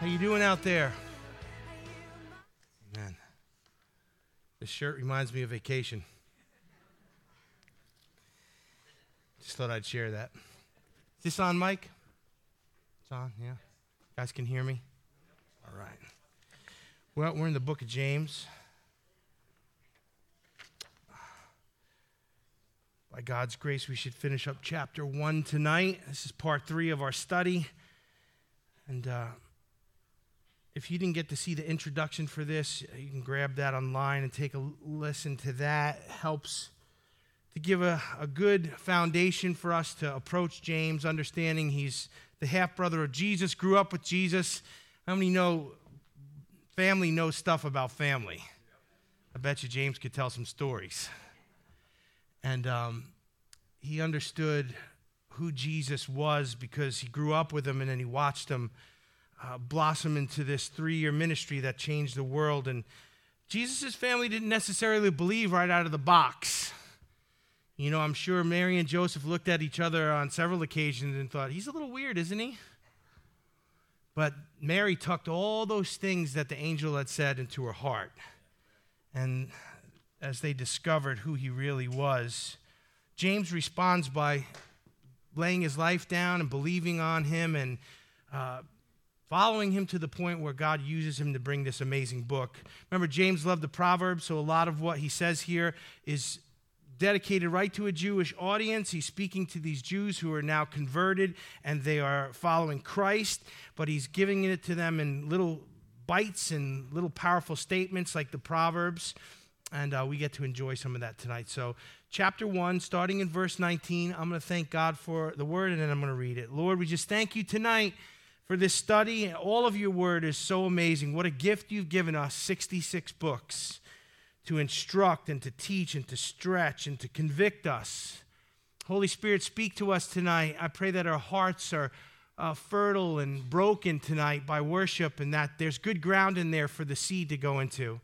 How you doing out there? Man, this shirt reminds me of vacation. Just thought I'd share that. Is this on, Mike? It's on, yeah. You guys can hear me? All right. Well, we're in the book of James. By God's grace, we should finish up chapter 1 tonight. This is part 3 of our study. And if you didn't get to see the introduction for this, you can grab that online and take a listen to that. It helps to give a good foundation for us to approach James, understanding he's the half-brother of Jesus, grew up with Jesus. How many know family knows stuff about family? I bet you James could tell some stories. And he understood who Jesus was because he grew up with him, and then he watched him blossom into this 3-year ministry that changed the world. And Jesus' family didn't necessarily believe right out of the box. You know, I'm sure Mary and Joseph looked at each other on several occasions and thought, he's a little weird, isn't he? But Mary tucked all those things that the angel had said into her heart. And as they discovered who he really was, James responds by laying his life down and believing on him and following him to the point where God uses him to bring this amazing book. Remember, James loved the Proverbs, so a lot of what he says here is dedicated right to a Jewish audience. He's speaking to these Jews who are now converted and they are following Christ, but he's giving it to them in little bites and little powerful statements like the Proverbs, and we get to enjoy some of that tonight. So chapter 1, starting in verse 19, I'm going to thank God for the word, and then I'm going to read it. Lord, we just thank you tonight for this study. All of your word is so amazing. What a gift you've given us, 66 books, to instruct and to teach and to stretch and to convict us. Holy Spirit, speak to us tonight. I pray that our hearts are fertile and broken tonight by worship, and that there's good ground in there for the seed to go into.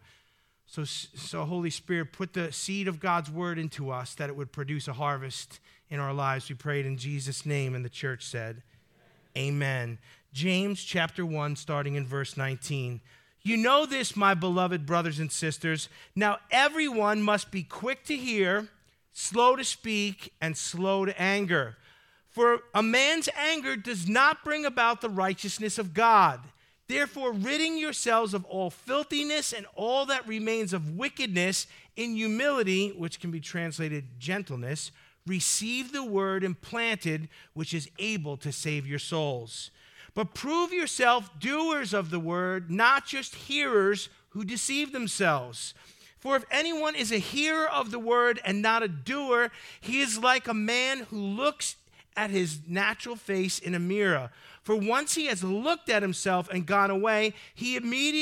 So Holy Spirit, put the seed of God's word into us, that it would produce a harvest in our lives. We prayed in Jesus' name, and the church said, Amen. James chapter 1, starting in verse 19. You know this, my beloved brothers and sisters. Now everyone must be quick to hear, slow to speak, and slow to anger. For a man's anger does not bring about the righteousness of God. Therefore, ridding yourselves of all filthiness and all that remains of wickedness, in humility, which can be translated gentleness, receive the word implanted, which is able to save your souls. But prove yourself doers of the word, not just hearers who deceive themselves. For if anyone is a hearer of the word and not a doer, he is like a man who looks at his natural face in a mirror. For once he has looked at himself and gone away, he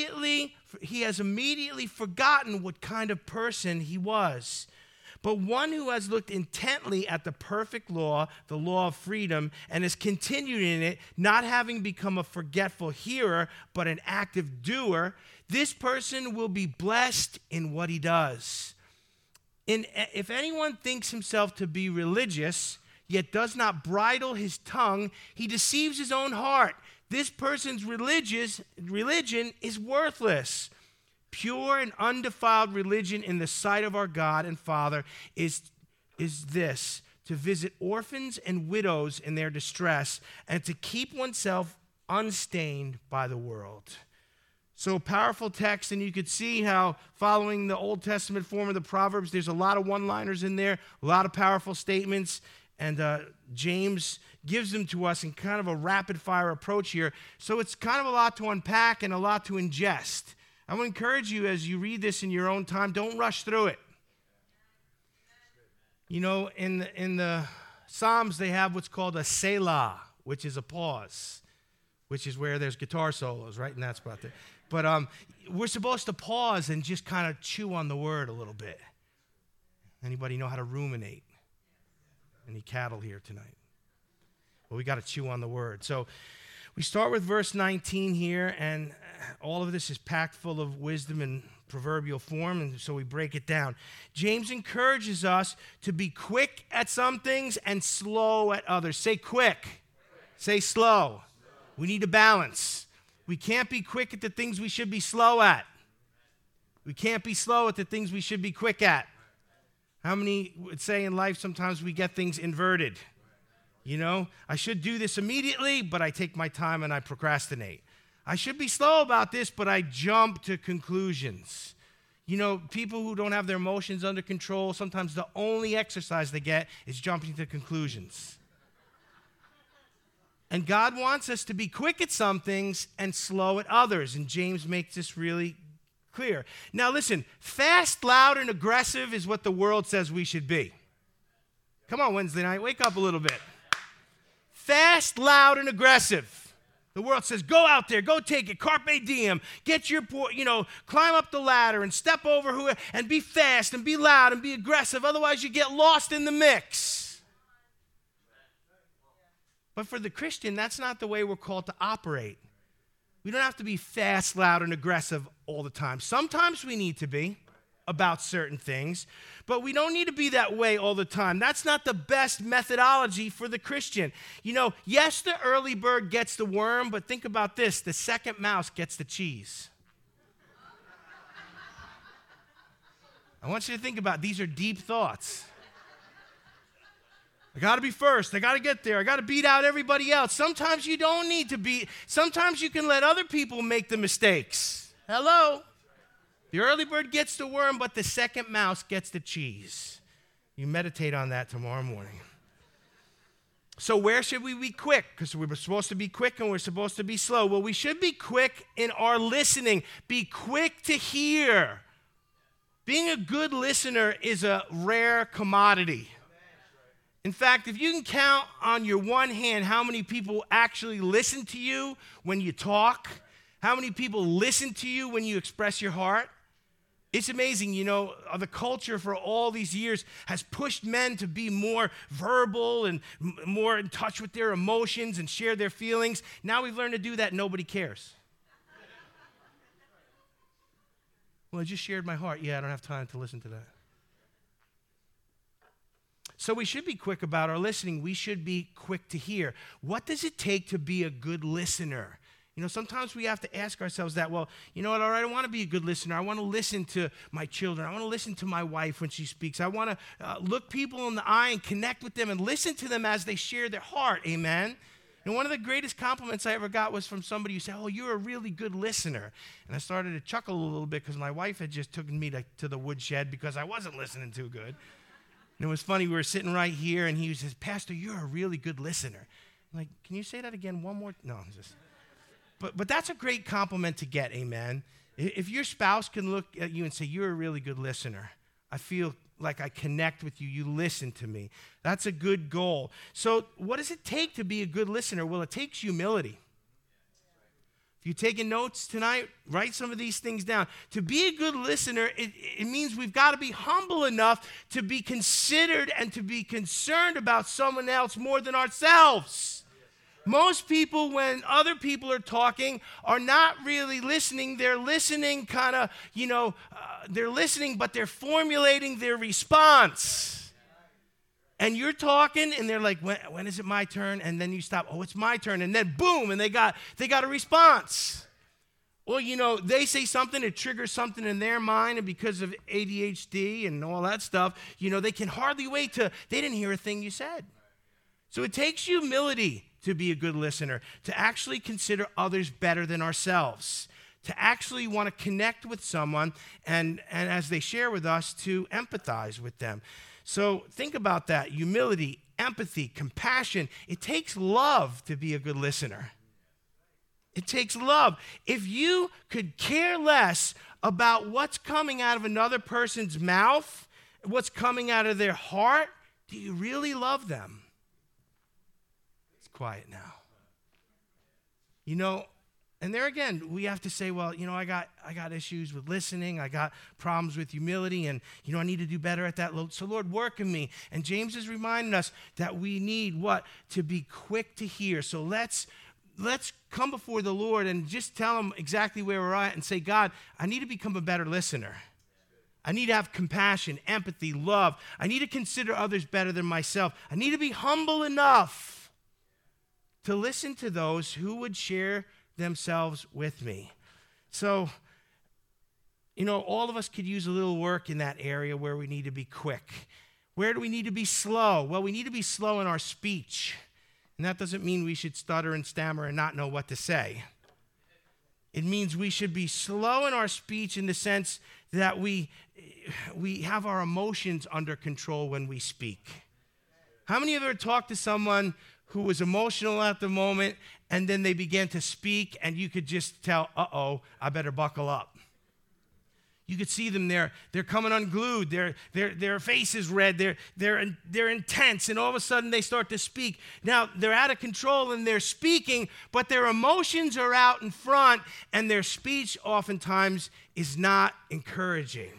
has immediately forgotten what kind of person he was. But one who has looked intently at the perfect law, the law of freedom, and has continued in it, not having become a forgetful hearer, but an active doer, this person will be blessed in what he does. If anyone thinks himself to be religious, yet does not bridle his tongue, he deceives his own heart. This person's religion is worthless. Pure and undefiled religion in the sight of our God and Father is this, to visit orphans and widows in their distress and to keep oneself unstained by the world. So powerful text, and you could see how following the Old Testament form of the Proverbs, there's a lot of one-liners in there, a lot of powerful statements, and James gives them to us in kind of a rapid-fire approach here. So it's kind of a lot to unpack and a lot to ingest. I would encourage you as you read this in your own time, don't rush through it. You know, in the Psalms, they have what's called a Selah, which is a pause, which is where there's guitar solos, right in that spot there. But we're supposed to pause and just kind of chew on the word a little bit. Anybody know how to ruminate? Any cattle here tonight? Well, we got to chew on the word. So we start with verse 19 here, and all of this is packed full of wisdom and proverbial form, and so we break it down. James encourages us to be quick at some things and slow at others. Say quick. Say slow. We need a balance. We can't be quick at the things we should be slow at. We can't be slow at the things we should be quick at. How many would say in life sometimes we get things inverted? You know, I should do this immediately, but I take my time and I procrastinate. I should be slow about this, but I jump to conclusions. You know, people who don't have their emotions under control, sometimes the only exercise they get is jumping to conclusions. And God wants us to be quick at some things and slow at others. And James makes this really clear. Now listen, fast, loud, and aggressive is what the world says we should be. Come on, Wednesday night, wake up a little bit. Fast, loud, and aggressive. The world says, go out there, go take it, carpe diem, get your, climb up the ladder and step over whoever, and be fast and be loud and be aggressive. Otherwise, you get lost in the mix. But for the Christian, that's not the way we're called to operate. We don't have to be fast, loud, and aggressive all the time. Sometimes we need to be about certain things, but we don't need to be that way all the time. That's not the best methodology for the Christian. You know, yes, the early bird gets the worm, but think about this. The second mouse gets the cheese. I want you to think about these are deep thoughts. I got to be first. I got to get there. I got to beat out everybody else. Sometimes you don't need to be. Sometimes you can let other people make the mistakes. Hello? The early bird gets the worm, but the second mouse gets the cheese. You meditate on that tomorrow morning. So where should we be quick? Because we were supposed to be quick and we're supposed to be slow. Well, we should be quick in our listening. Be quick to hear. Being a good listener is a rare commodity. In fact, if you can count on your one hand how many people actually listen to you when you talk, how many people listen to you when you express your heart, it's amazing. You know, the culture for all these years has pushed men to be more verbal and more in touch with their emotions and share their feelings. Now we've learned to do that, nobody cares. Well, I just shared my heart. Yeah, I don't have time to listen to that. So we should be quick about our listening. We should be quick to hear. What does it take to be a good listener? You know, sometimes we have to ask ourselves that, well, you know what, all right, I want to be a good listener. I want to listen to my children. I want to listen to my wife when she speaks. I want to look people in the eye and connect with them and listen to them as they share their heart, amen? And one of the greatest compliments I ever got was from somebody who said, oh, you're a really good listener. And I started to chuckle a little bit because my wife had just taken me to the woodshed because I wasn't listening too good. And it was funny, we were sitting right here, and he says, Pastor, you're a really good listener. I'm like, can you say that again one more? No, just... But that's a great compliment to get, amen? If your spouse can look at you and say, you're a really good listener, I feel like I connect with you, you listen to me. That's a good goal. So what does it take to be a good listener? Well, it takes humility. If you're taking notes tonight, write some of these things down. To be a good listener, it means we've got to be humble enough to be considered and to be concerned about someone else more than ourselves. Most people, when other people are talking, are not really listening. They're listening kind of, they're listening, but they're formulating their response. And you're talking, and they're like, when is it my turn? And then you stop, oh, it's my turn. And then boom, and they got a response. Well, they say something, it triggers something in their mind, and because of ADHD and all that stuff, they can hardly wait they didn't hear a thing you said. So it takes humility to be a good listener, to actually consider others better than ourselves, to actually want to connect with someone, and as they share with us, to empathize with them. So think about that. Humility, empathy, compassion. It takes love to be a good listener. It takes love. If you could care less about what's coming out of another person's mouth, what's coming out of their heart, do you really love them? Quiet now. And there again, we have to say, well, I got issues with listening. I got problems with humility, and, I need to do better at that. So, Lord, work in me. And James is reminding us that we need what? To be quick to hear. So let's come before the Lord and just tell him exactly where we're at and say, God, I need to become a better listener. I need to have compassion, empathy, love. I need to consider others better than myself. I need to be humble enough to listen to those who would share themselves with me. So, all of us could use a little work in that area where we need to be quick. Where do we need to be slow? Well, we need to be slow in our speech. And that doesn't mean we should stutter and stammer and not know what to say. It means we should be slow in our speech in the sense that we have our emotions under control when we speak. How many of you ever talked to someone who was emotional at the moment and then they began to speak and you could just tell, I better buckle up? You could see them there. They're coming unglued. Their face is red. They're intense. And all of a sudden they start to speak. Now, they're out of control and they're speaking, but their emotions are out in front and their speech oftentimes is not encouraging.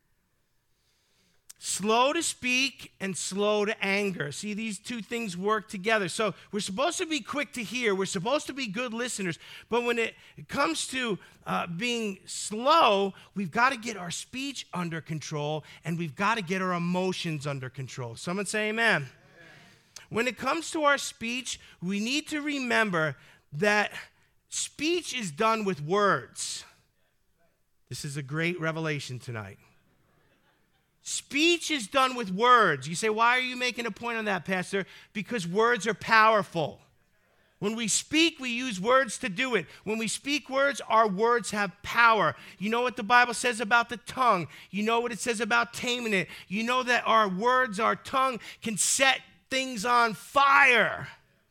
Slow to speak and slow to anger. See, these two things work together. So we're supposed to be quick to hear. We're supposed to be good listeners. But when it comes to being slow, we've got to get our speech under control and we've got to get our emotions under control. Someone say amen. When it comes to our speech, we need to remember that speech is done with words. This is a great revelation tonight. Speech is done with words. You say, why are you making a point on that, Pastor? Because words are powerful. When we speak, we use words to do it. When we speak words, our words have power. You know what the Bible says about the tongue. You know what it says about taming it. You know that our words, our tongue can set things on fire.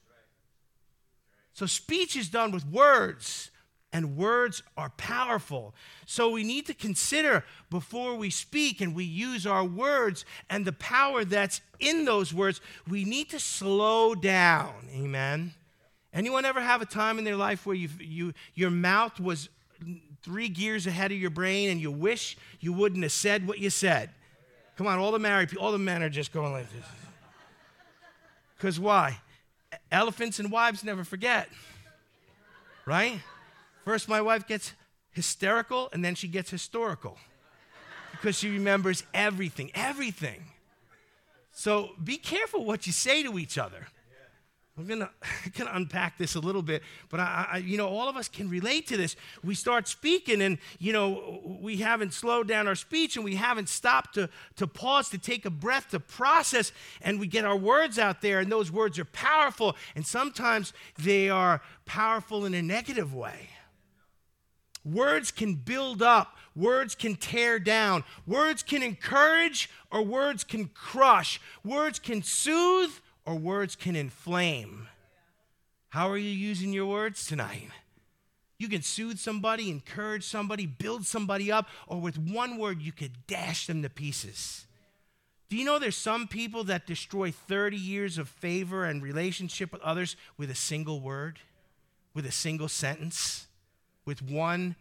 So speech is done with words. And words are powerful. So we need to consider before we speak and we use our words and the power that's in those words, we need to slow down. Amen. Anyone ever have a time in their life where your mouth was 3 gears ahead of your brain and you wish you wouldn't have said what you said? Come on, all the married people, all the men are just going like this. Because why? Elephants and wives never forget. Right? First, my wife gets hysterical, and then she gets historical because she remembers everything. So be careful what you say to each other. I'm gonna unpack this a little bit, but all of us can relate to this. We start speaking, and we haven't slowed down our speech, and we haven't stopped to pause, to take a breath, to process, and we get our words out there, and those words are powerful, and sometimes they are powerful in a negative way. Words can build up. Words can tear down. Words can encourage or words can crush. Words can soothe or words can inflame. How are you using your words tonight? You can soothe somebody, encourage somebody, build somebody up, or with one word you could dash them to pieces. Do you know there's some people that destroy 30 years of favor and relationship with others with a single word, with a single sentence? With one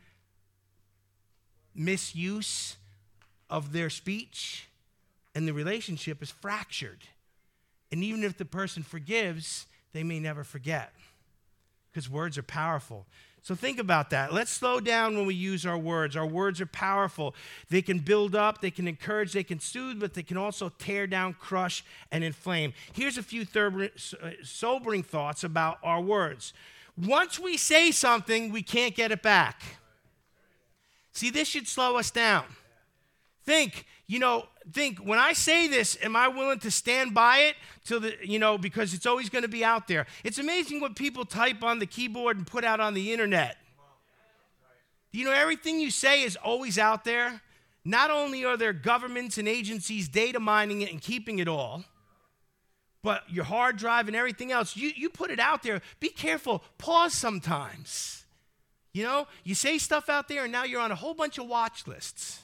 misuse of their speech, and the relationship is fractured. And even if the person forgives, they may never forget because words are powerful. So think about that. Let's slow down when we use our words. Our words are powerful. They can build up, they can encourage, they can soothe, but they can also tear down, crush, and inflame. Here's a few sobering thoughts about our words. Once we say something, we can't get it back. See, this should slow us down. Think, when I say this, am I willing to stand by it because it's always going to be out there. It's amazing what people type on the keyboard and put out on the internet. Everything you say is always out there. Not only are there governments and agencies data mining it and keeping it all, but your hard drive and everything else, you put it out there. Be careful. Pause sometimes. You say stuff out there and now you're on a whole bunch of watch lists.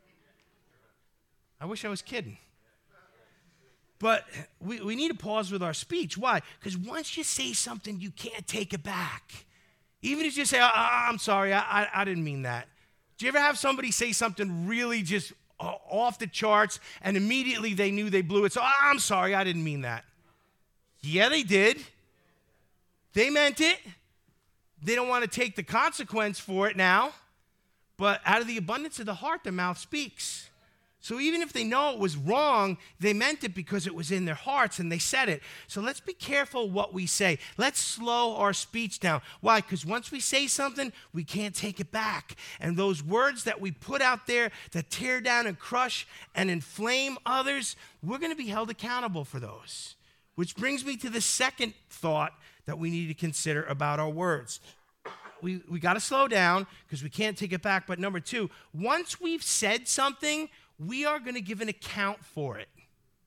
I wish I was kidding. But we need to pause with our speech. Why? Because once you say something, you can't take it back. Even if you say, I'm sorry, I didn't mean that. Do you ever have somebody say something really just off the charts and immediately they knew they blew it? So, I'm sorry, I didn't mean that. Yeah, they did. They meant it. They don't want to take the consequence for it now. But out of the abundance of the heart, the mouth speaks. So even if they know it was wrong, they meant it because it was in their hearts and they said it. So let's be careful what we say. Let's slow our speech down. Why? Because once we say something, we can't take it back. And those words that we put out there that tear down and crush and inflame others, we're going to be held accountable for those. Which brings me to the second thought that we need to consider about our words. We got to slow down because we can't take it back. But number two, once we've said something, we are going to give an account for it.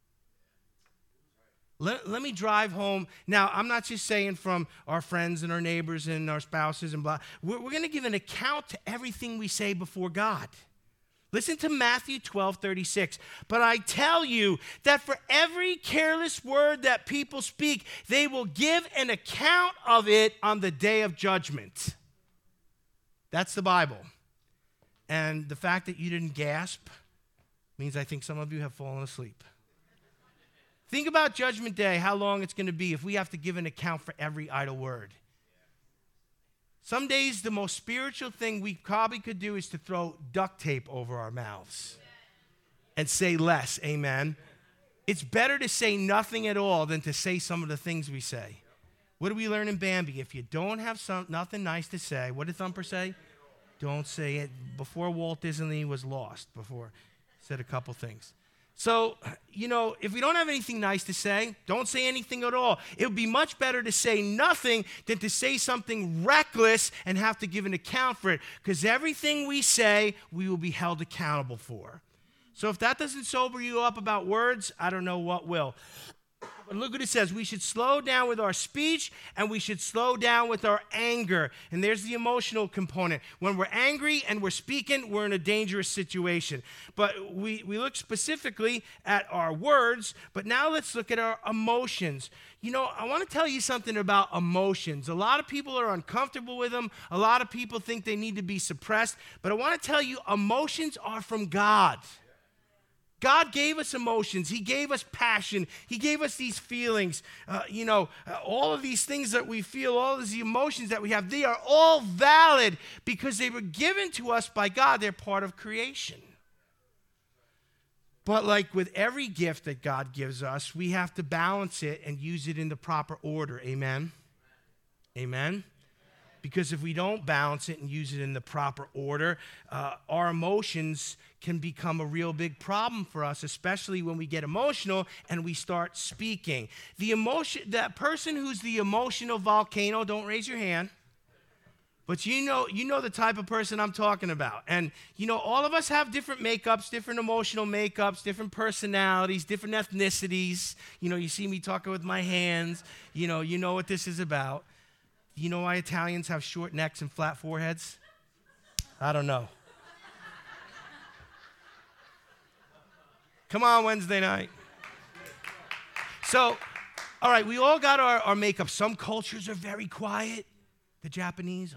Let me drive home. Now, I'm not just saying from our friends and our neighbors and our spouses and blah. We're going to give an account to everything we say before God. Listen to Matthew 12:36. But I tell you that for every careless word that people speak, they will give an account of it on the day of judgment. That's the Bible. And the fact that you didn't gasp means I think some of you have fallen asleep. Think about Judgment Day, how long it's going to be if we have to give an account for every idle word. Some days the most spiritual thing we probably could do is to throw duct tape over our mouths and say less, amen? It's better to say nothing at all than to say some of the things we say. What do we learn in Bambi? If you don't have nothing nice to say, what did Thumper say? Don't say it. Before Walt Disney was lost, before said a couple things. So, if we don't have anything nice to say, don't say anything at all. It would be much better to say nothing than to say something reckless and have to give an account for it. Because everything we say, we will be held accountable for. So if that doesn't sober you up about words, I don't know what will. But look what it says. We should slow down with our speech and we should slow down with our anger. And there's the emotional component. When we're angry and we're speaking, we're in a dangerous situation. But we look specifically at our words, but now let's look at our emotions. I want to tell you something about emotions. A lot of people are uncomfortable with them. A lot of people think they need to be suppressed. But I want to tell you, emotions are from God. God gave us emotions. He gave us passion. He gave us these feelings. All of these things that we feel, all of these emotions that we have, they are all valid because they were given to us by God. They're part of creation. But like with every gift that God gives us, we have to balance it and use it in the proper order. Amen? Amen? Because if we don't balance it and use it in the proper order, our emotions can become a real big problem for us, especially when we get emotional and we start speaking. That person who's the emotional volcano, don't raise your hand, but you know the type of person I'm talking about. And all of us have different makeups, different emotional makeups, different personalities, different ethnicities. You see me talking with my hands. You know what this is about. You know why Italians have short necks and flat foreheads? I don't know. Come on, Wednesday night. So, all right, we all got our makeup. Some cultures are very quiet. The Japanese,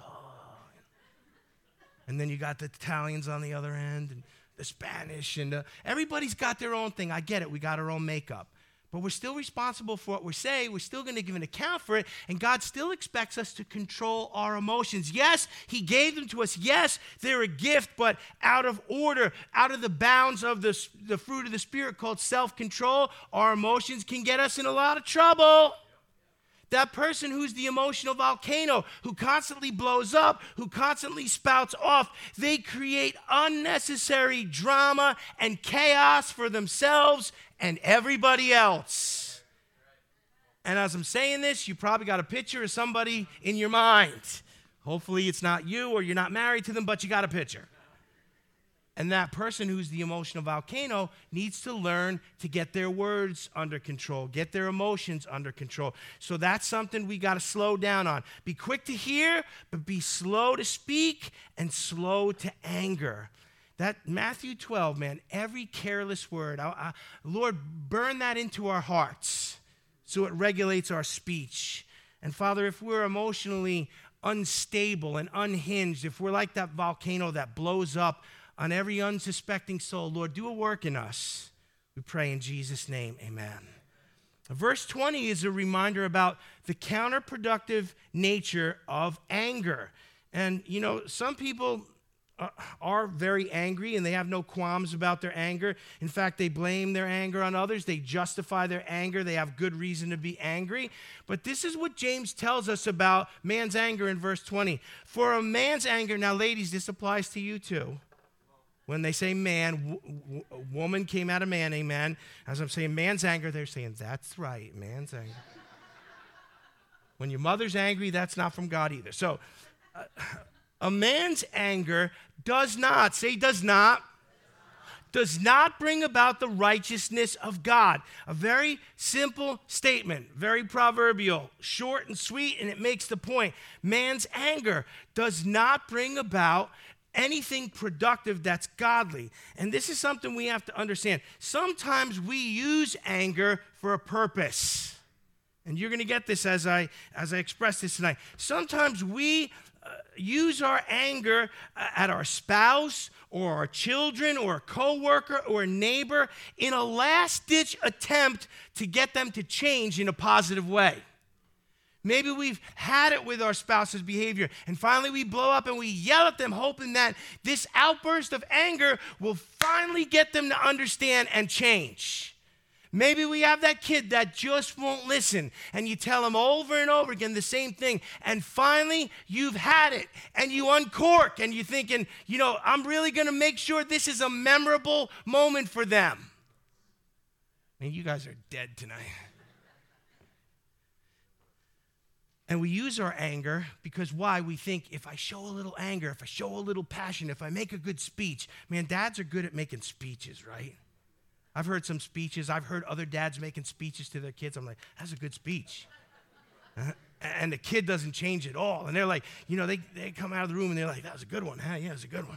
and then you got the Italians on the other end, and the Spanish, and everybody's got their own thing. I get it. We got our own makeup. But we're still responsible for what we say. We're still going to give an account for it. And God still expects us to control our emotions. Yes, He gave them to us. Yes, they're a gift, but out of order, out of the bounds of the fruit of the Spirit called self-control, our emotions can get us in a lot of trouble. That person who's the emotional volcano, who constantly blows up, who constantly spouts off, they create unnecessary drama and chaos for themselves and everybody else. And as I'm saying this, you probably got a picture of somebody in your mind. Hopefully it's not you or you're not married to them, but you got a picture. And that person who's the emotional volcano needs to learn to get their words under control, get their emotions under control. So that's something we got to slow down on. Be quick to hear, but be slow to speak and slow to anger. That Matthew 12, man, every careless word, Lord, burn that into our hearts so it regulates our speech. And Father, if we're emotionally unstable and unhinged, if we're like that volcano that blows up on every unsuspecting soul, Lord, do a work in us. We pray in Jesus' name, amen. Verse 20 is a reminder about the counterproductive nature of anger. And, some people are very angry, and they have no qualms about their anger. In fact, they blame their anger on others. They justify their anger. They have good reason to be angry. But this is what James tells us about man's anger in verse 20. For a man's anger, now ladies, this applies to you too. When they say man, woman came out of man, amen. As I'm saying man's anger, they're saying, that's right, man's anger. When your mother's angry, that's not from God either. So a man's anger does not bring about the righteousness of God. A very simple statement, very proverbial, short and sweet, and it makes the point. Man's anger does not bring about anything productive that's godly. And this is something we have to understand. Sometimes we use anger for a purpose. And you're going to get this as I express this tonight. Sometimes we use our anger at our spouse or our children or a coworker or a neighbor in a last-ditch attempt to get them to change in a positive way. Maybe we've had it with our spouse's behavior, and finally we blow up and we yell at them, hoping that this outburst of anger will finally get them to understand and change. Maybe we have that kid that just won't listen, and you tell him over and over again the same thing, and finally you've had it, and you uncork, and you're thinking, I'm really going to make sure this is a memorable moment for them. Man, you guys are dead tonight. And we use our anger because why? We think if I show a little anger, if I show a little passion, if I make a good speech, man, dads are good at making speeches, right? I've heard some speeches. I've heard other dads making speeches to their kids. I'm like, that's a good speech. And the kid doesn't change at all. And they're like, they come out of the room and they're like, that was a good one. Huh? Yeah, it was a good one.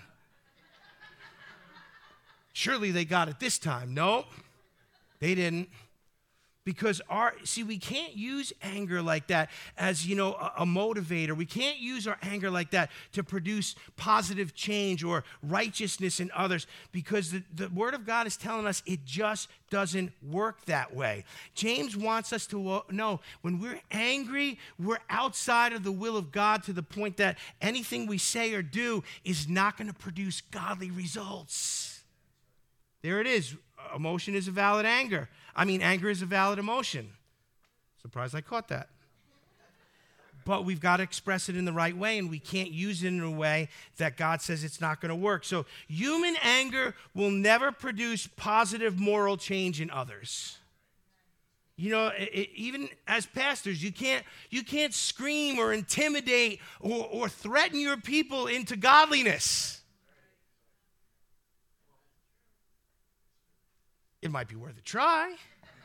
Surely they got it this time. No, they didn't. Because we can't use anger like that as, a motivator. We can't use our anger like that to produce positive change or righteousness in others, because the Word of God is telling us it just doesn't work that way. James wants us to know when we're angry, we're outside of the will of God to the point that anything we say or do is not going to produce godly results. There it is. Emotion is a valid anger. Anger is a valid emotion. Surprised I caught that. But we've got to express it in the right way, and we can't use it in a way that God says it's not going to work. So human anger will never produce positive moral change in others. Even as pastors, you can't scream or intimidate or threaten your people into godliness. It might be worth a try,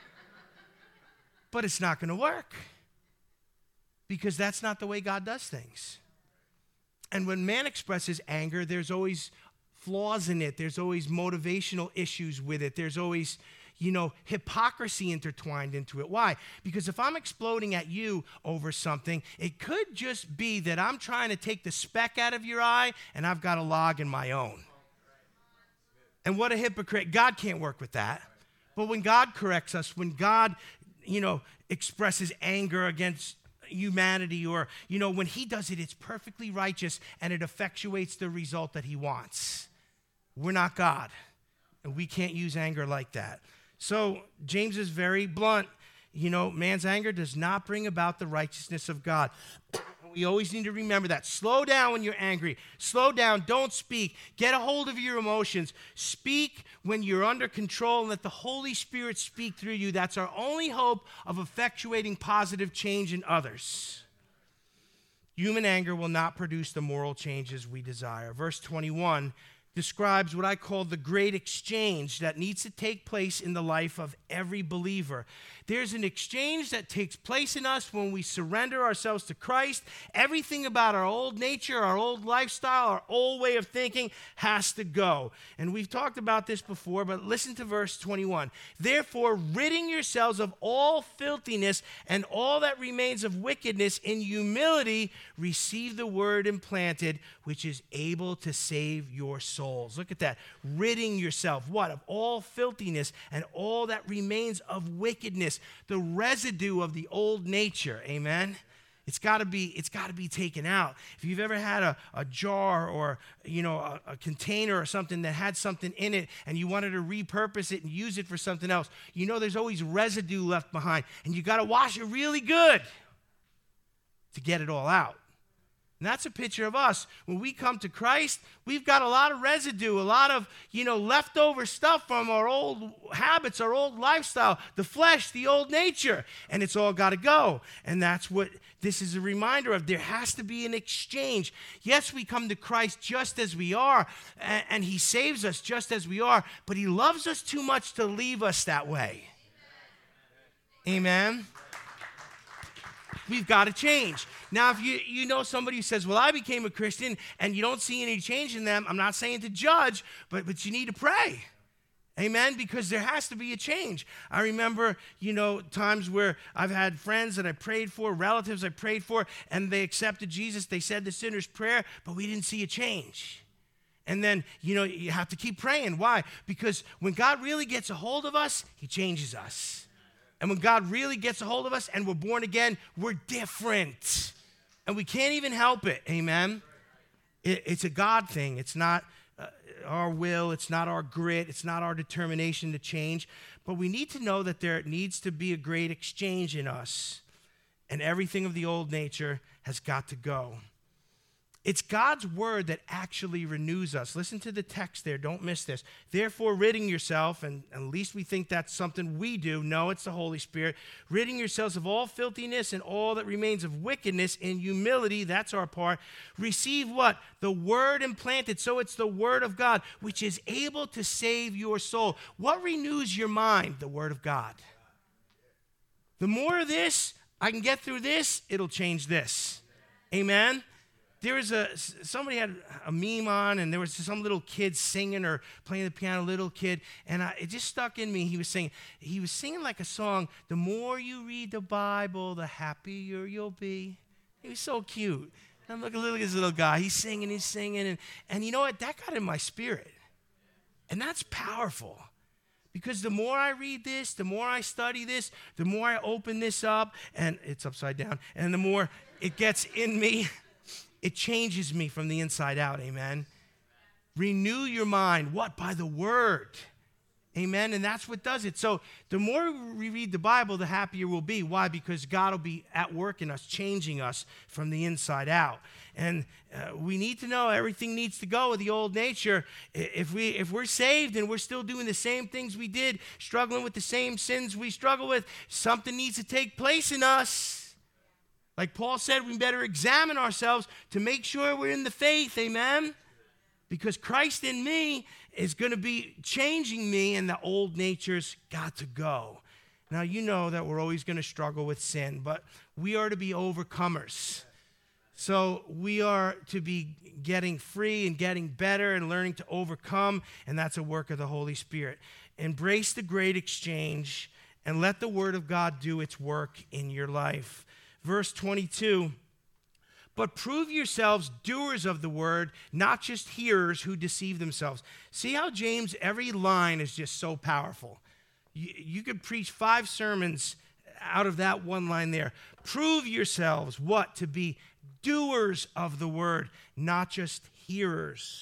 but it's not going to work because that's not the way God does things. And when man expresses anger, there's always flaws in it. There's always motivational issues with it. There's always, hypocrisy intertwined into it. Why? Because if I'm exploding at you over something, it could just be that I'm trying to take the speck out of your eye and I've got a log in my own. And what a hypocrite. God can't work with that. But when God corrects us, when God, expresses anger against humanity, or, when he does it, it's perfectly righteous and it effectuates the result that he wants. We're not God, and we can't use anger like that. So James is very blunt. Man's anger does not bring about the righteousness of God. We always need to remember that. Slow down when you're angry. Slow down. Don't speak. Get a hold of your emotions. Speak when you're under control and let the Holy Spirit speak through you. That's our only hope of effectuating positive change in others. Human anger will not produce the moral changes we desire. Verse 21 describes what I call the great exchange that needs to take place in the life of every believer. There's an exchange that takes place in us when we surrender ourselves to Christ. Everything about our old nature, our old lifestyle, our old way of thinking has to go. And we've talked about this before, but listen to verse 21. Therefore, ridding yourselves of all filthiness and all that remains of wickedness, in humility receive the word implanted, which is able to save your souls. Look at that. Ridding yourself, what? Of all filthiness and all that remains of wickedness. The residue of the old nature, amen? It's got to be taken out. If you've ever had a jar or a container or something that had something in it and you wanted to repurpose it and use it for something else, there's always residue left behind, and you got to wash it really good to get it all out. And that's a picture of us. When we come to Christ, we've got a lot of residue, a lot of, leftover stuff from our old habits, our old lifestyle, the flesh, the old nature, and it's all got to go. And that's what this is a reminder of. There has to be an exchange. Yes, we come to Christ just as we are, and he saves us just as we are, but he loves us too much to leave us that way. Amen? We've got to change. Now, if you know somebody who says, well, I became a Christian, and you don't see any change in them, I'm not saying to judge, but you need to pray. Amen? Because there has to be a change. I remember, times where I've had friends that I prayed for, relatives I prayed for, and they accepted Jesus. They said the sinner's prayer, but we didn't see a change. And then, you have to keep praying. Why? Because when God really gets a hold of us, he changes us. And when God really gets a hold of us and we're born again, we're different. And we can't even help it. Amen? It's a God thing. It's not our will. It's not our grit. It's not our determination to change. But we need to know that there needs to be a great exchange in us. And everything of the old nature has got to go. It's God's word that actually renews us. Listen to the text there. Don't miss this. Therefore, ridding yourself, and at least we think that's something we do. No, it's the Holy Spirit. Ridding yourselves of all filthiness and all that remains of wickedness in humility. That's our part. Receive what? The word implanted. So it's the word of God, which is able to save your soul. What renews your mind? The word of God. The more of this, I can get through this, it'll change this. Amen? There was somebody had a meme on, and there was some little kid singing or playing the piano, little kid, and it just stuck in me. He was singing like a song, the more you read the Bible, the happier you'll be. He was so cute. And I'm looking at this little guy. He's singing, and you know what? That got in my spirit. And that's powerful. Because the more I read this, the more I study this, the more I open this up, and it's upside down, and the more it gets in me, it changes me from the inside out, amen? Renew your mind. What? By the word. Amen? And that's what does it. So the more we read the Bible, the happier we'll be. Why? Because God will be at work in us, changing us from the inside out. And we need to know everything needs to go with the old nature. If we're saved and we're still doing the same things we did, struggling with the same sins we struggle with, something needs to take place in us. Like Paul said, we better examine ourselves to make sure we're in the faith, amen? Because Christ in me is going to be changing me, and the old nature's got to go. Now, you know that we're always going to struggle with sin, but we are to be overcomers. So we are to be getting free and getting better and learning to overcome, and that's a work of the Holy Spirit. Embrace the great exchange and let the Word of God do its work in your life. Verse 22, but prove yourselves doers of the word, not just hearers who deceive themselves. See how James, every line is just so powerful. You could preach 5 sermons out of that one line there. Prove yourselves what? To be doers of the word, not just hearers.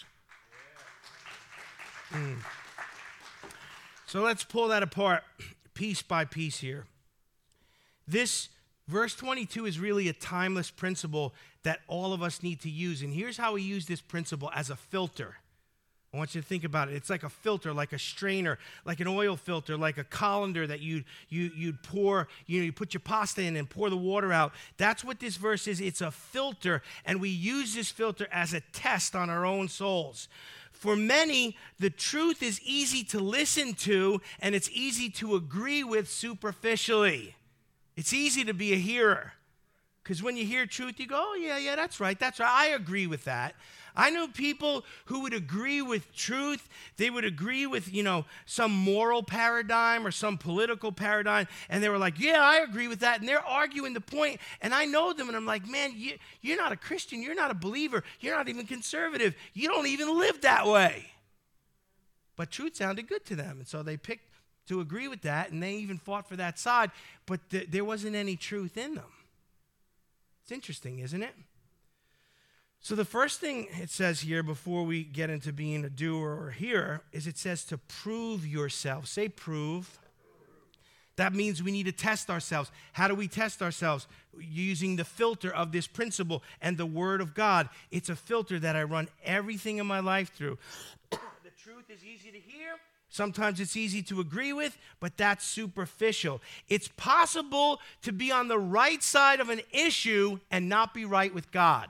So let's pull that apart piece by piece here. This Verse 22 is really a timeless principle that all of us need to use. And here's how we use this principle as a filter. I want you to think about it. It's like a filter, like a strainer, like an oil filter, like a colander that you'd pour, you put your pasta in and pour the water out. That's what this verse is. It's a filter, and we use this filter as a test on our own souls. For many, the truth is easy to listen to, and it's easy to agree with superficially. It's easy to be a hearer, because when you hear truth, you go, oh, yeah, that's right. I agree with that. I know people who would agree with truth. They would agree with, some moral paradigm or some political paradigm, and they were like, yeah, I agree with that, and they're arguing the point, and I know them, and I'm like, man, you're not a Christian. You're not a believer. You're not even conservative. You don't even live that way. But truth sounded good to them, and so they picked to agree with that, and they even fought for that side, but there wasn't any truth in them. It's interesting, isn't it? So the first thing it says here before we get into being a doer or a hearer is it says to prove yourself. Say prove. That means we need to test ourselves. How do we test ourselves? Using the filter of this principle and the Word of God. It's a filter that I run everything in my life through. The truth is easy to hear. Sometimes it's easy to agree with, but that's superficial. It's possible to be on the right side of an issue and not be right with God.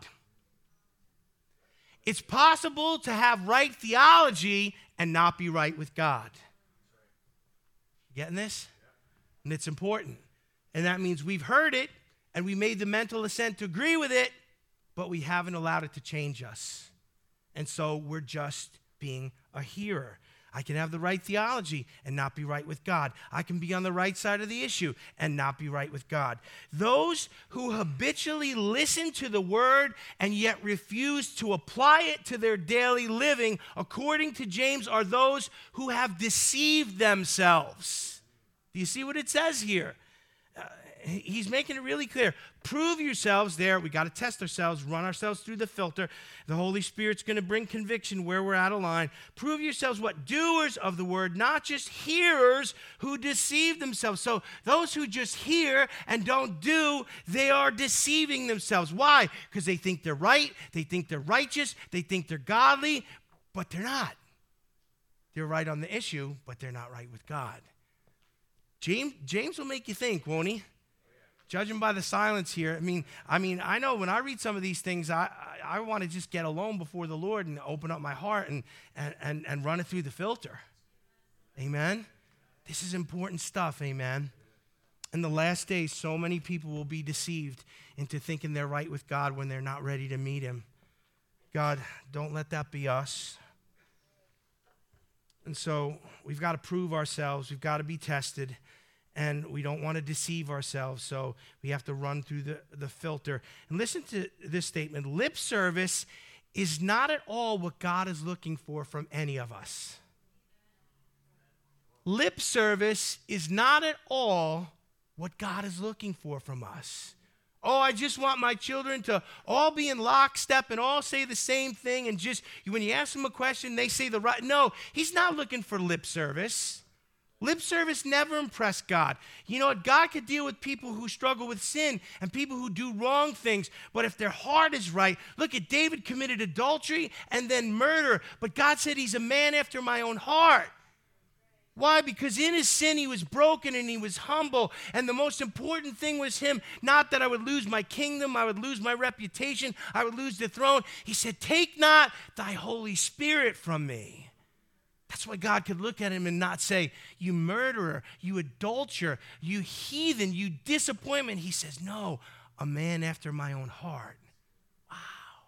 It's possible to have right theology and not be right with God. Getting this? And it's important. And that means we've heard it and we made the mental assent to agree with it, but we haven't allowed it to change us. And so we're just being a hearer. I can have the right theology and not be right with God. I can be on the right side of the issue and not be right with God. Those who habitually listen to the word and yet refuse to apply it to their daily living, according to James, are those who have deceived themselves. Do you see what it says here? He's making it really clear. Prove yourselves there. We got to test ourselves, run ourselves through the filter. The Holy Spirit's going to bring conviction where we're out of line. Prove yourselves what? Doers of the word, not just hearers who deceive themselves. So those who just hear and don't do, they are deceiving themselves. Why? Because they think they're right. They think they're righteous. They think they're godly, but they're not. They're right on the issue, but they're not right with God. James will make you think, won't he? Judging by the silence here, I mean, I know when I read some of these things, I want to just get alone before the Lord and open up my heart and run it through the filter. Amen? This is important stuff, amen? In the last days, so many people will be deceived into thinking they're right with God when they're not ready to meet him. God, don't let that be us. And so we've got to prove ourselves. We've got to be tested. And we don't want to deceive ourselves, so we have to run through the filter. And listen to this statement. Lip service is not at all what God is looking for from any of us. Lip service is not at all what God is looking for from us. Oh, I just want my children to all be in lockstep and all say the same thing, and just when you ask them a question, they say the right. No, he's not looking for lip service. Lip service never impressed God. You know what? God could deal with people who struggle with sin and people who do wrong things, but if their heart is right, look at David committed adultery and then murder, but God said he's a man after my own heart. Why? Because in his sin he was broken and he was humble, and the most important thing was him, not that I would lose my kingdom, I would lose my reputation, I would lose the throne. He said, take not thy Holy Spirit from me. That's why God could look at him and not say, you murderer, you adulterer, you heathen, you disappointment. He says, no, a man after my own heart. Wow.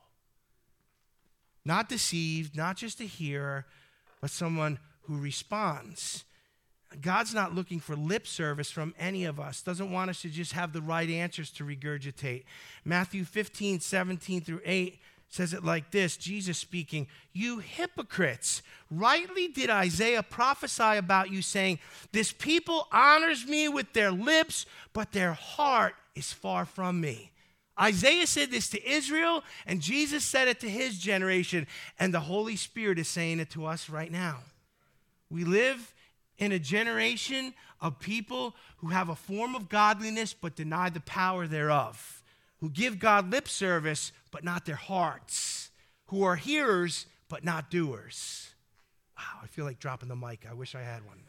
Not deceived, not just a hearer, but someone who responds. God's not looking for lip service from any of us. Doesn't want us to just have the right answers to regurgitate. Matthew 15, 17 through 8 says it like this, Jesus speaking, you hypocrites, rightly did Isaiah prophesy about you, saying, this people honors me with their lips, but their heart is far from me. Isaiah said this to Israel, and Jesus said it to his generation, and the Holy Spirit is saying it to us right now. We live in a generation of people who have a form of godliness but deny the power thereof, who give God lip service but not their hearts, who are hearers but not doers. Wow, I feel like dropping the mic. I wish I had one.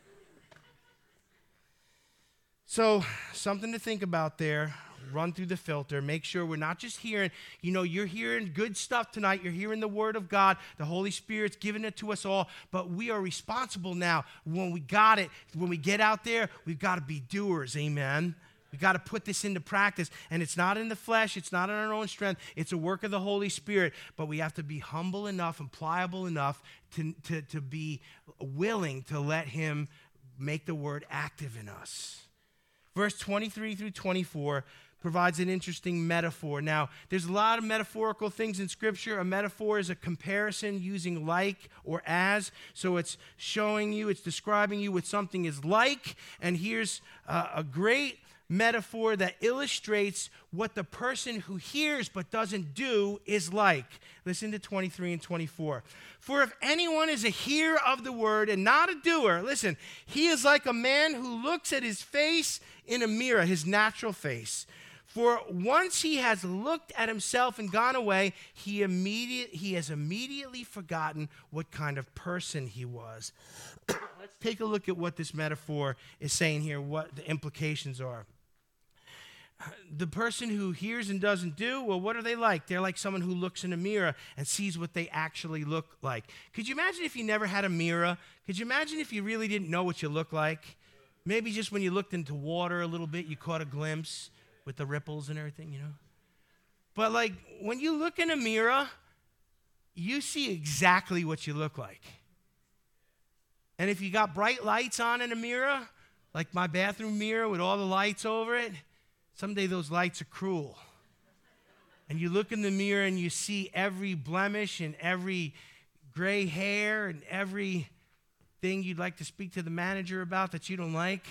So, something to think about there. Run through the filter. Make sure we're not just hearing, you're hearing good stuff tonight. You're hearing the word of God. The Holy Spirit's giving it to us all. But we are responsible now. When we got it, when we get out there, we've got to be doers. Amen. We've got to put this into practice. And it's not in the flesh. It's not in our own strength. It's a work of the Holy Spirit. But we have to be humble enough and pliable enough to be willing to let him make the word active in us. Verse 23 through 24 provides an interesting metaphor. Now, there's a lot of metaphorical things in Scripture. A metaphor is a comparison using like or as. So it's showing you, it's describing you what something is like. And here's a great metaphor that illustrates what the person who hears but doesn't do is like. Listen to 23 and 24. For if anyone is a hearer of the word and not a doer, listen, he is like a man who looks at his face in a mirror, his natural face. For once he has looked at himself and gone away, he has immediately forgotten what kind of person he was. Let's take a look at what this metaphor is saying here, what the implications are. The person who hears and doesn't do, well, what are they like? They're like someone who looks in a mirror and sees what they actually look like. Could you imagine if you never had a mirror? Could you imagine if you really didn't know what you look like? Maybe just when you looked into water a little bit, you caught a glimpse with the ripples and everything, you know? But like when you look in a mirror, you see exactly what you look like. And if you got bright lights on in a mirror, like my bathroom mirror with all the lights over it, someday those lights are cruel. And you look in the mirror and you see every blemish and every gray hair and every thing you'd like to speak to the manager about that you don't like.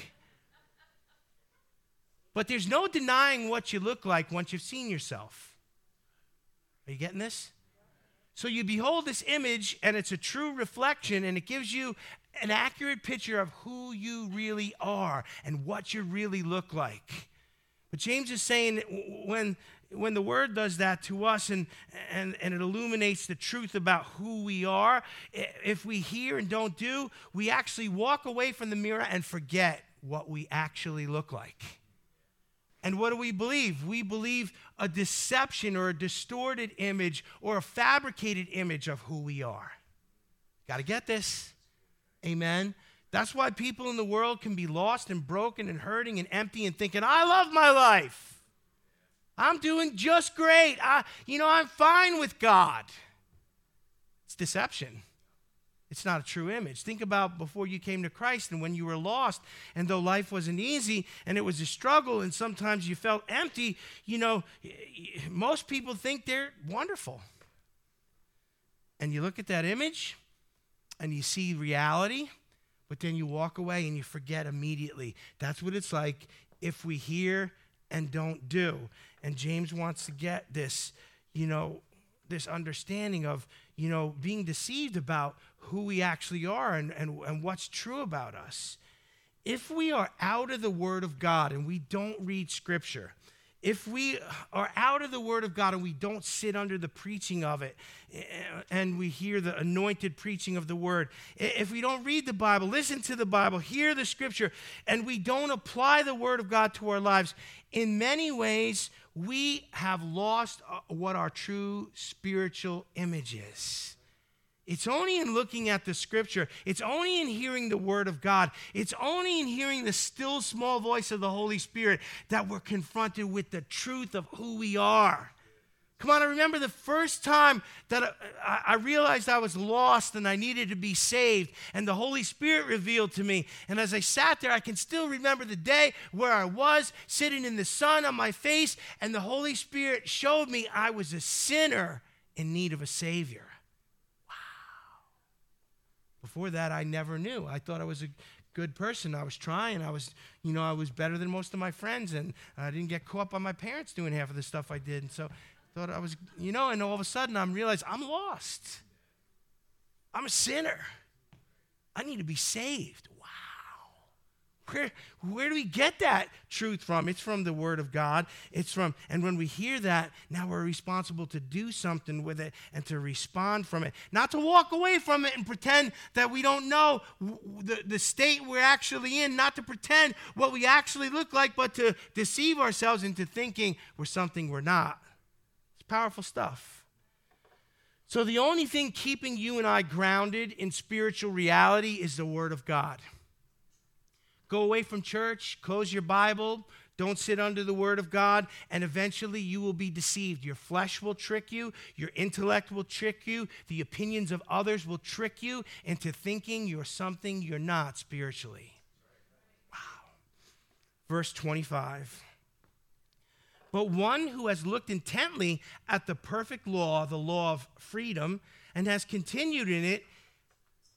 But there's no denying what you look like once you've seen yourself. Are you getting this? So you behold this image, and it's a true reflection, and it gives you an accurate picture of who you really are and what you really look like. But James is saying that when the word does that to us and it illuminates the truth about who we are, if we hear and don't do, we actually walk away from the mirror and forget what we actually look like. And what do we believe? We believe a deception or a distorted image or a fabricated image of who we are. Got to get this. Amen. That's why people in the world can be lost and broken and hurting and empty and thinking, I love my life. I'm doing just great. I'm fine with God. It's deception. It's not a true image. Think about before you came to Christ and when you were lost, and though life wasn't easy and it was a struggle and sometimes you felt empty, most people think they're wonderful. And you look at that image and you see reality, but then you walk away and you forget immediately. That's what it's like if we hear and don't do. And James wants to get this, this understanding of, being deceived about who we actually are and what's true about us. If we are out of the Word of God and we don't read Scripture, if we are out of the Word of God and we don't sit under the preaching of it and we hear the anointed preaching of the Word, if we don't read the Bible, listen to the Bible, hear the Scripture, and we don't apply the Word of God to our lives, in many ways, we have lost what our true spiritual image is. It's only in looking at the Scripture, it's only in hearing the Word of God, it's only in hearing the still small voice of the Holy Spirit that we're confronted with the truth of who we are. Come on, I remember the first time that I realized I was lost and I needed to be saved, and the Holy Spirit revealed to me. And as I sat there, I can still remember the day where I was sitting in the sun on my face, and the Holy Spirit showed me I was a sinner in need of a Savior. Before that, I never knew. I thought I was a good person. I was trying. I was better than most of my friends, and I didn't get caught by my parents doing half of the stuff I did. And so I thought I was, and all of a sudden I realized I'm lost. I'm a sinner. I need to be saved. Wow. Where do we get that truth from? It's from the Word of God. And when we hear that, now we're responsible to do something with it and to respond from it. Not to walk away from it and pretend that we don't know the state we're actually in, not to pretend what we actually look like, but to deceive ourselves into thinking we're something we're not. It's powerful stuff. So the only thing keeping you and I grounded in spiritual reality is the Word of God. Go away from church, close your Bible, don't sit under the Word of God, and eventually you will be deceived. Your flesh will trick you, your intellect will trick you, the opinions of others will trick you into thinking you're something you're not spiritually. Wow. Verse 25. But one who has looked intently at the perfect law, the law of freedom, and has continued in it,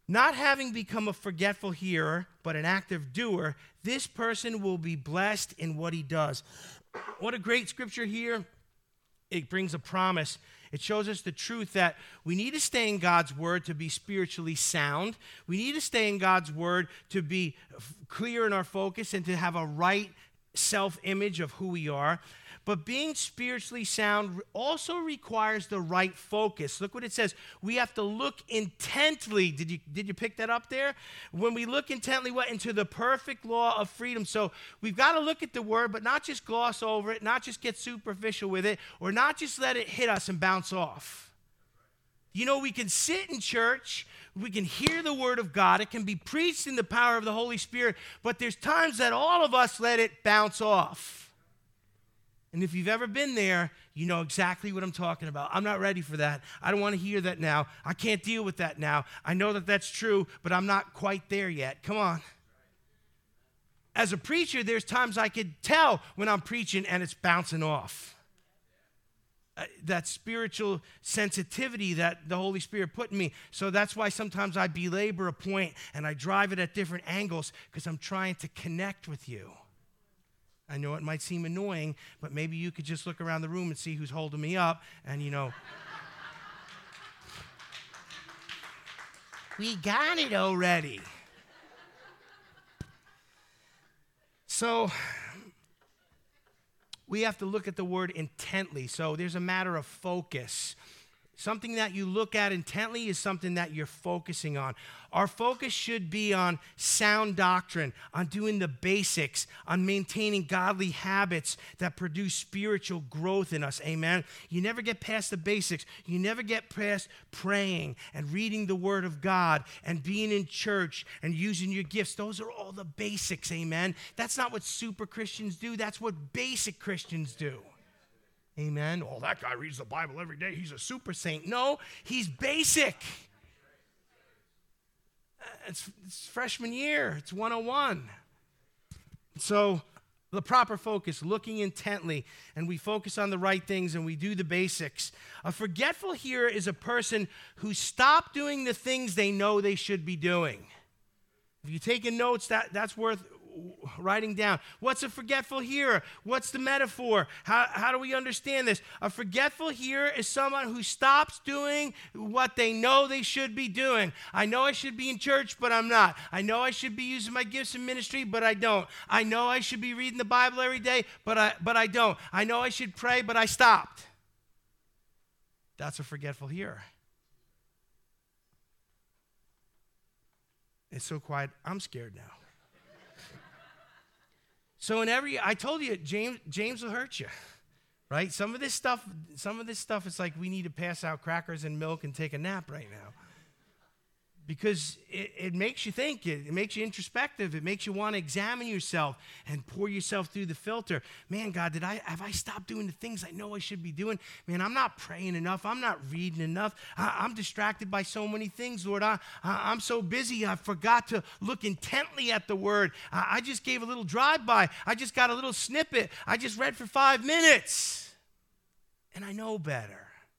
Not having become a forgetful hearer, but an active doer, this person will be blessed in what he does. What a great scripture here. It brings a promise. It shows us the truth that we need to stay in God's word to be spiritually sound. We need to stay in God's word to be clear in our focus and to have a right self-image of who we are. But being spiritually sound also requires the right focus. Look what it says. We have to look intently. Did you pick that up there? When we look intently, what? Into the perfect law of freedom. So we've got to look at the word, but not just gloss over it, not just get superficial with it, or not just let it hit us and bounce off. You know, we can sit in church, we can hear the word of God, it can be preached in the power of the Holy Spirit, but there's times that all of us let it bounce off. And if you've ever been there, you know exactly what I'm talking about. I'm not ready for that. I don't want to hear that now. I can't deal with that now. I know that that's true, but I'm not quite there yet. Come on. As a preacher, there's times I could tell when I'm preaching and it's bouncing off. That spiritual sensitivity that the Holy Spirit put in me. So that's why sometimes I belabor a point and I drive it at different angles because I'm trying to connect with you. I know it might seem annoying, but maybe you could just look around the room and see who's holding me up, and we got it already. So we have to look at the word intently. So there's a matter of focus. Something that you look at intently is something that you're focusing on. Our focus should be on sound doctrine, on doing the basics, on maintaining godly habits that produce spiritual growth in us. Amen. You never get past the basics. You never get past praying and reading the Word of God and being in church and using your gifts. Those are all the basics. Amen. That's not what super Christians do. That's what basic Christians do. Amen. Oh, that guy reads the Bible every day. He's a super saint. No, he's basic. It's freshman year. It's 101. So the proper focus, looking intently, and we focus on the right things and we do the basics. A forgetful hearer is a person who stopped doing the things they know they should be doing. If you're taking notes, that's worth writing down. What's a forgetful hearer? What's the metaphor? How do we understand this? A forgetful hearer is someone who stops doing what they know they should be doing. I know I should be in church, but I'm not. I know I should be using my gifts in ministry, but I don't. I know I should be reading the Bible every day, but I don't. I know I should pray, but I stopped. That's a forgetful hearer. It's so quiet, I'm scared now. So I told you, James will hurt you, right? Some of this stuff, it's like we need to pass out crackers and milk and take a nap right now. Because it makes you think, it makes you introspective, it makes you want to examine yourself and pour yourself through the filter. Man, God, have I stopped doing the things I know I should be doing? Man, I'm not praying enough, I'm not reading enough, I'm distracted by so many things, Lord. I'm so busy, I forgot to look intently at the word. I just gave a little drive-by, I just got a little snippet, I just read for 5 minutes, and I know better.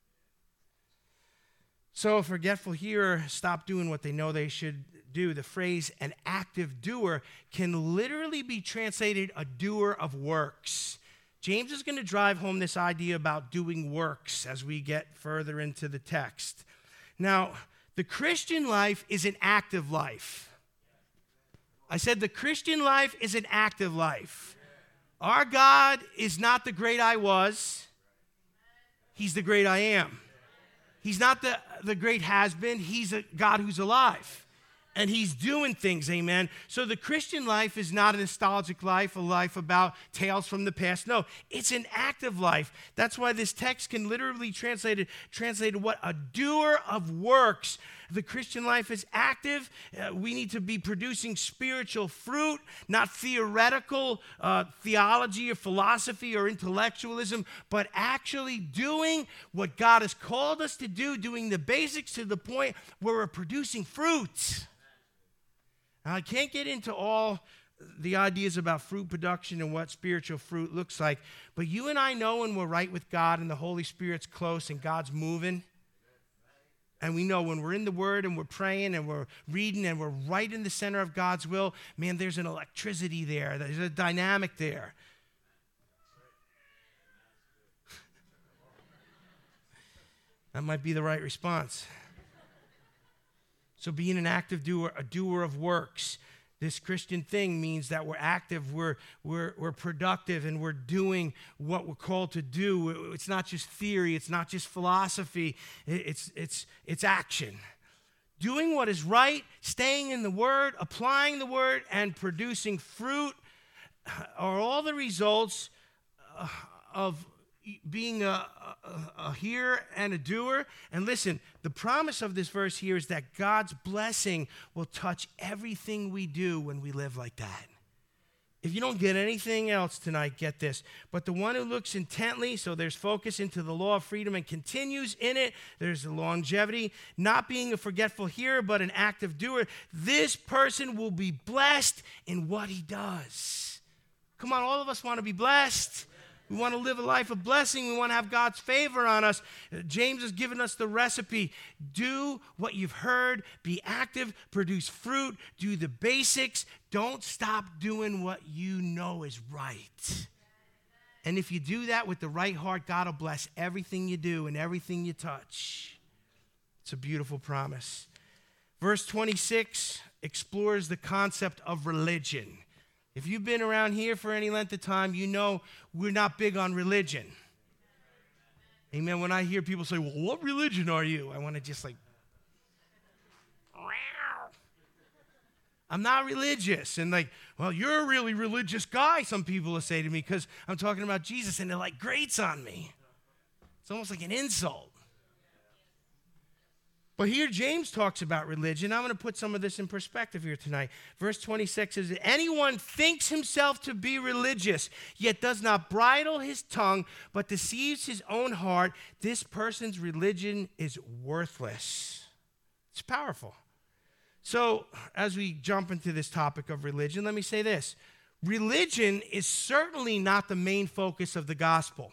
So a forgetful hearer stopped doing what they know they should do. The phrase an active doer can literally be translated a doer of works. James is going to drive home this idea about doing works as we get further into the text. Now, the Christian life is an active life. I said the Christian life is an active life. Our God is not the great I was. He's the great I am. He's not the great has-been. He's a God who's alive. And he's doing things, amen. So the Christian life is not a nostalgic life, a life about tales from the past. No, it's an active life. That's why this text can literally translated what? A doer of works. The Christian life is active. We need to be producing spiritual fruit, not theoretical theology or philosophy or intellectualism, but actually doing what God has called us to do, doing the basics to the point where we're producing fruit. Now, I can't get into all the ideas about fruit production and what spiritual fruit looks like, but you and I know when we're right with God and the Holy Spirit's close and God's moving, And we know when we're in the Word and we're praying and we're reading and we're right in the center of God's will, man, there's an electricity there. There's a dynamic there. That might be the right response. So being an active doer, a doer of works, this Christian thing means that we're active, we're productive, and we're doing what we're called to do. It's not just theory, it's not just philosophy, it's action. Doing what is right, staying in the Word, applying the Word, and producing fruit are all the results of being a hearer and a doer. And listen, the promise of this verse here is that God's blessing will touch everything we do when we live like that. If you don't get anything else tonight, get this. But the one who looks intently, so there's focus into the law of freedom and continues in it, there's the longevity, not being a forgetful hearer, but an active doer, this person will be blessed in what he does. Come on, all of us want to be blessed. We want to live a life of blessing. We want to have God's favor on us. James has given us the recipe. Do what you've heard. Be active. Produce fruit. Do the basics. Don't stop doing what you know is right. And if you do that with the right heart, God will bless everything you do and everything you touch. It's a beautiful promise. Verse 26 explores the concept of religion. If you've been around here for any length of time, you know we're not big on religion. Amen. When I hear people say, well, what religion are you? I want to just like, I'm not religious. And like, well, you're a really religious guy, some people will say to me, because I'm talking about Jesus, and it like grates on me. It's almost like an insult. But here James talks about religion. I'm going to put some of this in perspective here tonight. Verse 26 says, anyone thinks himself to be religious, yet does not bridle his tongue, but deceives his own heart, this person's religion is worthless. It's powerful. So as we jump into this topic of religion, let me say this. Religion is certainly not the main focus of the gospel.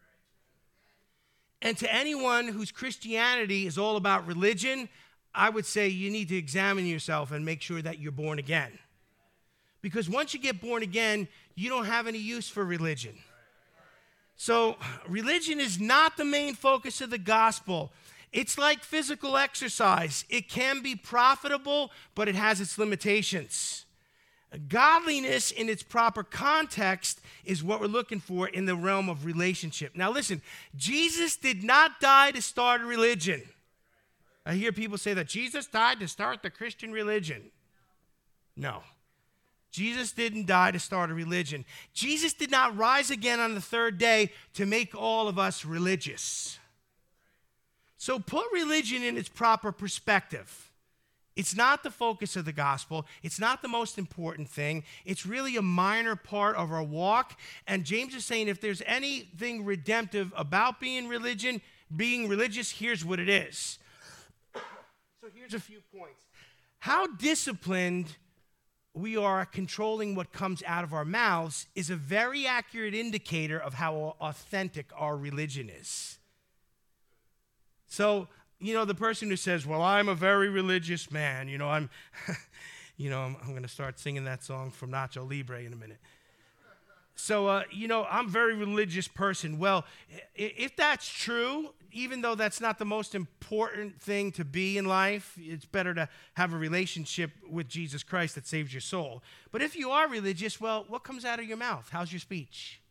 And to anyone whose Christianity is all about religion, I would say you need to examine yourself and make sure that you're born again. Because once you get born again, you don't have any use for religion. So religion is not the main focus of the gospel. It's like physical exercise. It can be profitable, but it has its limitations. Godliness in its proper context is what we're looking for in the realm of relationship. Now listen, Jesus did not die to start a religion. I hear people say that Jesus died to start the Christian religion. No. Jesus didn't die to start a religion. Jesus did not rise again on the third day to make all of us religious. So put religion in its proper perspective. It's not the focus of the gospel. It's not the most important thing. It's really a minor part of our walk. And James is saying if there's anything redemptive about being religious, here's what it is. So here's a few points. How disciplined we are at controlling what comes out of our mouths is a very accurate indicator of how authentic our religion is. So, the person who says, well, I'm a very religious man, I'm going to start singing that song from Nacho Libre in a minute. So, I'm a very religious person. Well, if that's true, even though that's not the most important thing to be in life, it's better to have a relationship with Jesus Christ that saves your soul. But if you are religious, well, what comes out of your mouth? How's your speech?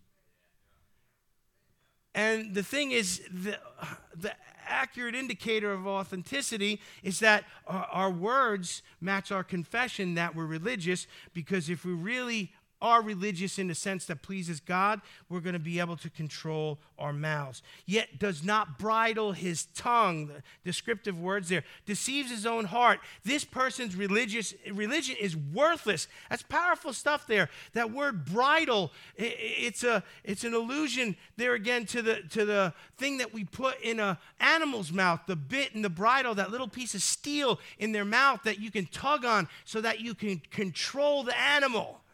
And the thing is, the accurate indicator of authenticity is that our words match our confession that we're religious, because if we really are religious in the sense that pleases God, we're going to be able to control our mouths. Yet does not bridle his tongue, the descriptive words there, deceives his own heart. This person's religion is worthless. That's powerful stuff there. That word bridle, it's an allusion there again to the thing that we put in an animal's mouth, the bit and the bridle, that little piece of steel in their mouth that you can tug on so that you can control the animal.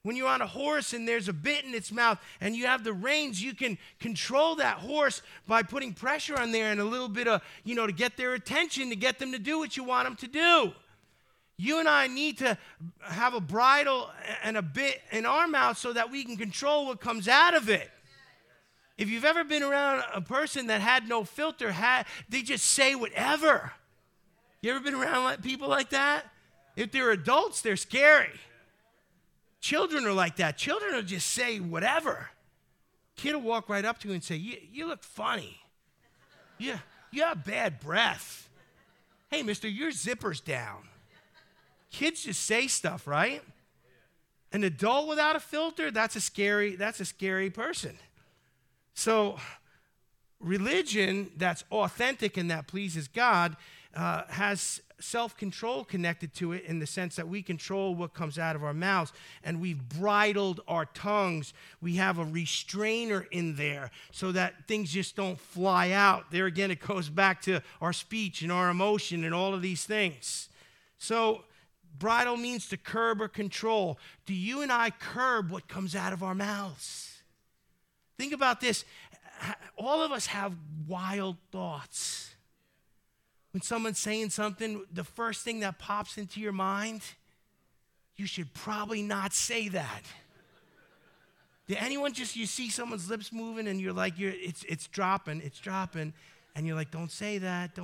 When you're on a horse and there's a bit in its mouth and you have the reins, you can control that horse by putting pressure on there and a little bit of, to get their attention, to get them to do what you want them to do. You and I need to have a bridle and a bit in our mouth so that we can control what comes out of it. If you've ever been around a person that had no filter, they just say whatever. You ever been around people like that? If they're adults, they're scary. Children are like that. Children will just say whatever. Kid will walk right up to you and say, you look funny. You have bad breath. Hey, mister, your zipper's down. Kids just say stuff, right? An adult without a filter, that's a scary person. So religion that's authentic and that pleases God has self-control connected to it in the sense that we control what comes out of our mouths, and we've bridled our tongues. We have a restrainer in there so that things just don't fly out. There again, it goes back to our speech and our emotion and all of these things. So bridle means to curb or control. Do you and I curb what comes out of our mouths? Think about this. All of us have wild thoughts. When someone's saying something, the first thing that pops into your mind, you should probably not say that. Did anyone you see someone's lips moving and you're like, it's dropping, and you're like, don't say that.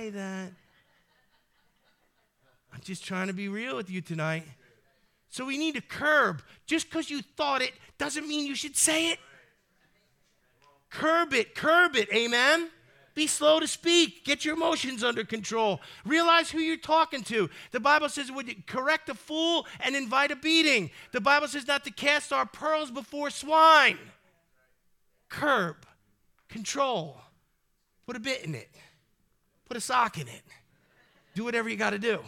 I'm just trying to be real with you tonight. So we need to curb. Just because you thought it doesn't mean you should say it. Curb it, amen? Be slow to speak. Get your emotions under control. Realize who you're talking to. The Bible says it would correct a fool and invite a beating. The Bible says not to cast our pearls before swine. Curb. Control. Put a bit in it. Put a sock in it. Do whatever you got to do.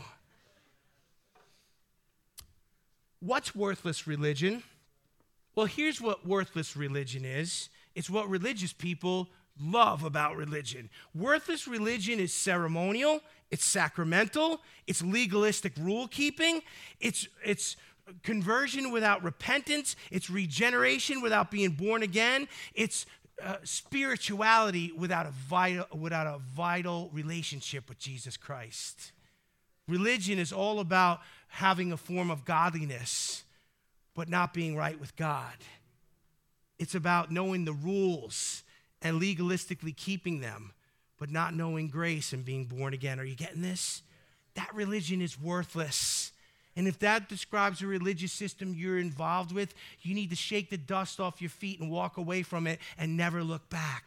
What's worthless religion? Well, here's what worthless religion is. It's what religious people love about religion. Worthless religion is ceremonial, it's sacramental, it's legalistic rule keeping, it's conversion without repentance, it's regeneration without being born again, it's spirituality without a vital relationship with Jesus Christ. Religion is all about having a form of godliness, but not being right with God. It's about knowing the rules and legalistically keeping them, but not knowing grace and being born again. Are you getting this? That religion is worthless. And if that describes a religious system you're involved with, you need to shake the dust off your feet and walk away from it and never look back.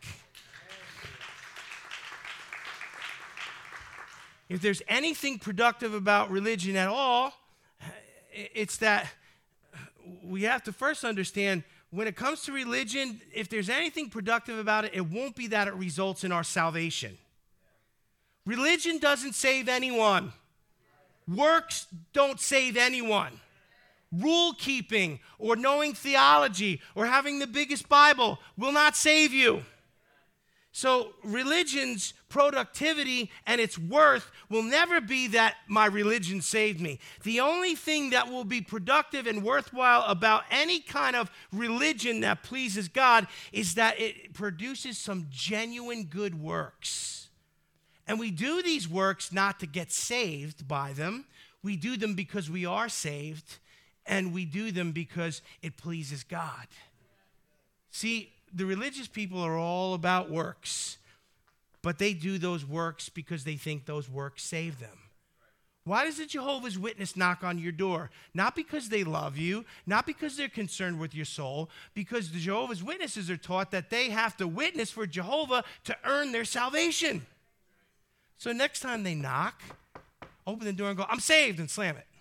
If there's anything productive about religion at all, it's that we have to first understand when it comes to religion, if there's anything productive about it, it won't be that it results in our salvation. Religion doesn't save anyone. Works don't save anyone. Rule keeping or knowing theology or having the biggest Bible will not save you. So religion's productivity and its worth will never be that my religion saved me. The only thing that will be productive and worthwhile about any kind of religion that pleases God is that it produces some genuine good works. And we do these works not to get saved by them. We do them because we are saved, and we do them because it pleases God. See, the religious people are all about works, but they do those works because they think those works save them. Why does the Jehovah's Witness knock on your door? Not because they love you, not because they're concerned with your soul, because the Jehovah's Witnesses are taught that they have to witness for Jehovah to earn their salvation. So next time they knock, open the door and go, "I'm saved," and slam it.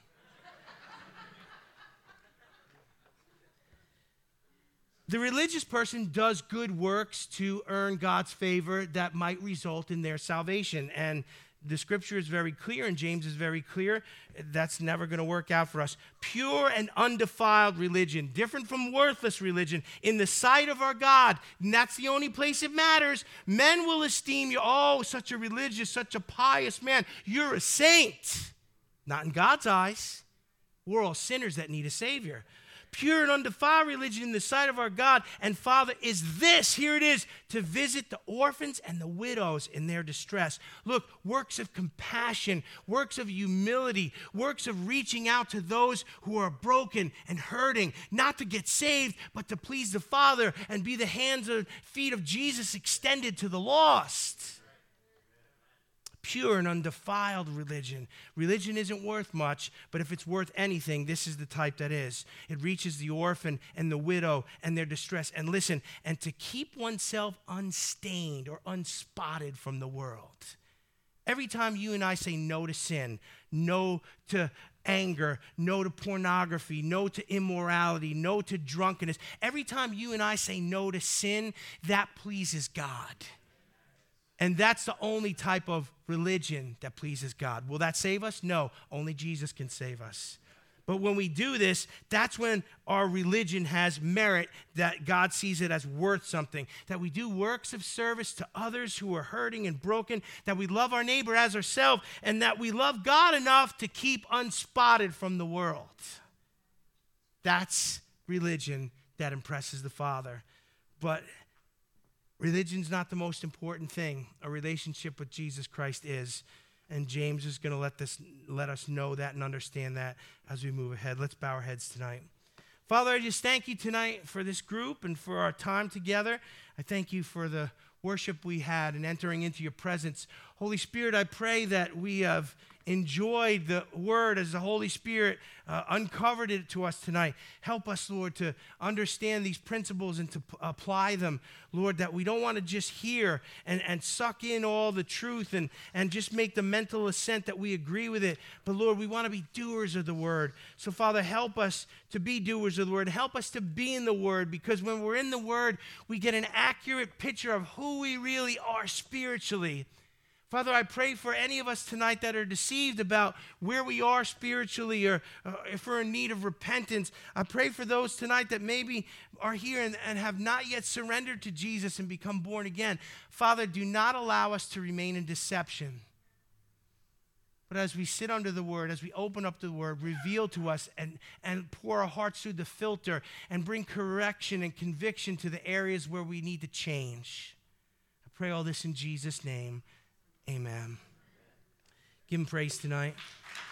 The religious person does good works to earn God's favor that might result in their salvation. And the scripture is very clear, and James is very clear. That's never going to work out for us. Pure and undefiled religion, different from worthless religion, in the sight of our God. And that's the only place it matters. Men will esteem you, "Oh, such a religious, such a pious man. You're a saint." Not in God's eyes. We're all sinners that need a Savior. pure and undefiled religion in the sight of our God and Father is this, here it is, to visit the orphans and the widows in their distress. Look, works of compassion, works of humility, works of reaching out to those who are broken and hurting, not to get saved, but to please the Father and be the hands and feet of Jesus extended to the lost. Pure and undefiled religion. Religion isn't worth much, but if it's worth anything, this is the type that is. It reaches the orphan and the widow and their distress. And listen, and to keep oneself unstained or unspotted from the world. Every time you and I say no to sin, no to anger, no to pornography, no to immorality, no to drunkenness, every time you and I say no to sin, that pleases God. And that's the only type of religion that pleases God. Will that save us? No, only Jesus can save us. But when we do this, that's when our religion has merit, that God sees it as worth something, that we do works of service to others who are hurting and broken, that we love our neighbor as ourselves, and that we love God enough to keep unspotted from the world. That's religion that impresses the Father. But religion's not the most important thing. A relationship with Jesus Christ is. And James is going to let us know that and understand that as we move ahead. Let's bow our heads tonight. Father, I just thank you tonight for this group and for our time together. I thank you for the worship we had and entering into your presence. Holy Spirit, I pray that we have enjoyed the word as the Holy Spirit uncovered it to us tonight. Help us, Lord, to understand these principles and to apply them, Lord, that we don't want to just hear and suck in all the truth and just make the mental assent that we agree with it. But, Lord, we want to be doers of the word. So, Father, help us to be doers of the word. Help us to be in the word, because when we're in the word, we get an accurate picture of who we really are spiritually. Father, I pray for any of us tonight that are deceived about where we are spiritually or if we're in need of repentance. I pray for those tonight that maybe are here and have not yet surrendered to Jesus and become born again. Father, do not allow us to remain in deception. But as we sit under the word, as we open up the word, reveal to us and pour our hearts through the filter and bring correction and conviction to the areas where we need to change. I pray all this in Jesus' name. Amen. Give him praise tonight.